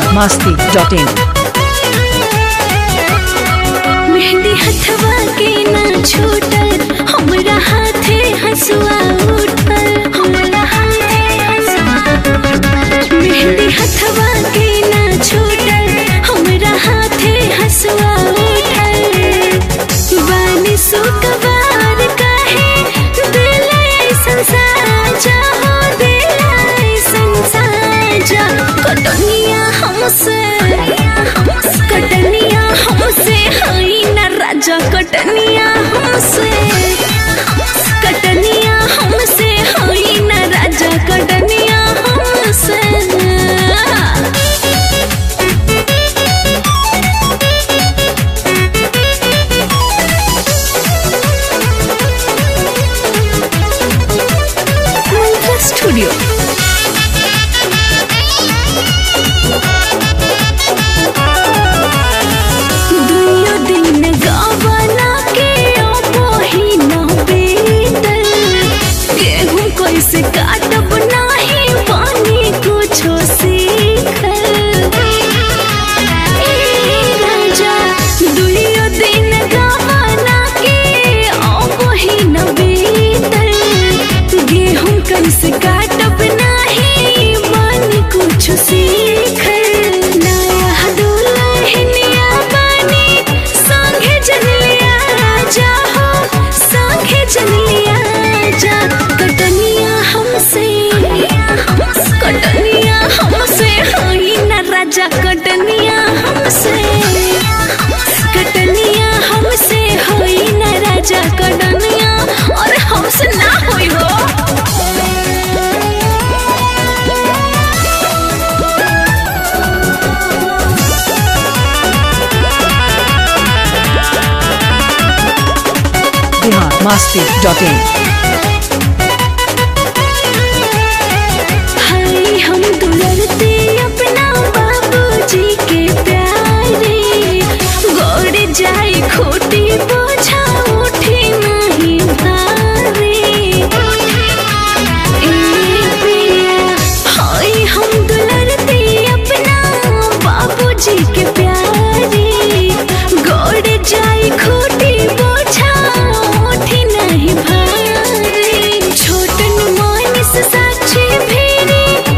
biharmasti.in मेहंदी हथवा के ना छूटल हमरा हाथे हंसुआ उठल हमरा हाथे हंसुआ मेहंदी हथवा के ना छूटल हमरा हाथे हंसुआ उठल बानी सुकवार काहे दिल ऐसन साजा हो दिल ऐसन साजा कटनिया हमसे हई ना राजा कटनिया हमसे हई ना राजा कटनिया हमसे स्टूडियो से काटब नाही पानी कुछो सीखल राजा दुइयो दिन गवाना के वही न बीतल गेहूं कैसे काटब नाही पानी कुछो सीखल नया दुल्हनिया बनी संगे जलिया जा हो संगे जलिया जा कटनिया हमसे हई ना राजा कटनिया हमसे हई ना राजा कटनिया और हमसे ना होई हो biharmasti.in हम दुलरते अपना बाबूजी के प्यारे गोड़ जाए खोटी बोझा उठे नहीं भारे हम दुलरते अपना बाबूजी के प्यारे गोड़ जाए खोटी बोझा उठे नहीं भारे छोटन मानिस साक्षी भेरी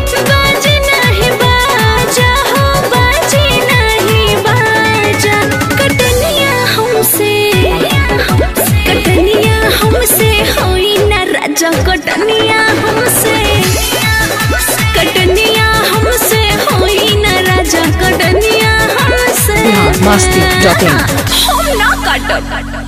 कटनिया हमसे होई ना राजा कटनिया हमसे biharmasti.in हम ना काटब।